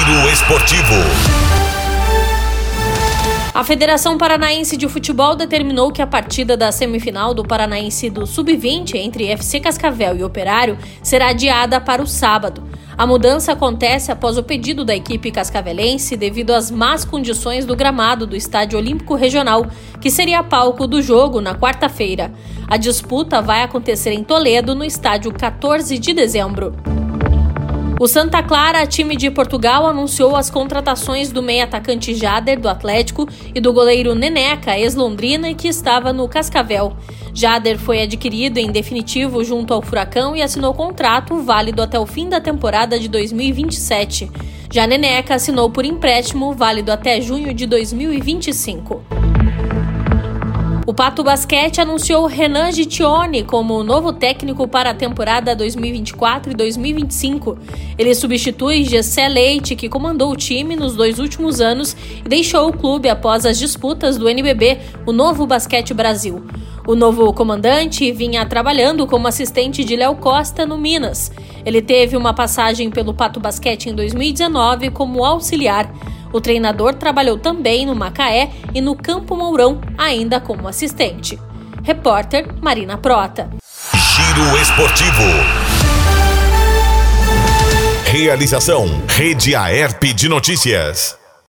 Giro Esportivo. A Federação Paranaense de Futebol determinou que a partida da semifinal do Paranaense do Sub-20 entre FC Cascavel e Operário será adiada para o sábado. A mudança acontece após o pedido da equipe cascavelense devido às más condições do gramado do Estádio Olímpico Regional, que seria palco do jogo na quarta-feira. A disputa vai acontecer em Toledo, no estádio 14 de dezembro. O Santa Clara, time de Portugal, anunciou as contratações do meia-atacante Jader, do Atlético, e do goleiro Neneca, ex-Londrina, que estava no Cascavel. Jader foi adquirido em definitivo junto ao Furacão e assinou contrato válido até o fim da temporada de 2027. Já Neneca assinou por empréstimo válido até junho de 2025. O Pato Basquete anunciou Renan Gittione como novo técnico para a temporada 2024 e 2025. Ele substitui Gessé Leite, que comandou o time nos 2 últimos anos e deixou o clube após as disputas do NBB, o Novo Basquete Brasil. O novo comandante vinha trabalhando como assistente de Léo Costa no Minas. Ele teve uma passagem pelo Pato Basquete em 2019 como auxiliar. O treinador trabalhou também no Macaé e no Campo Mourão, ainda como assistente. Repórter Marina Prota. Giro Esportivo. Realização: Rede Aerp de Notícias.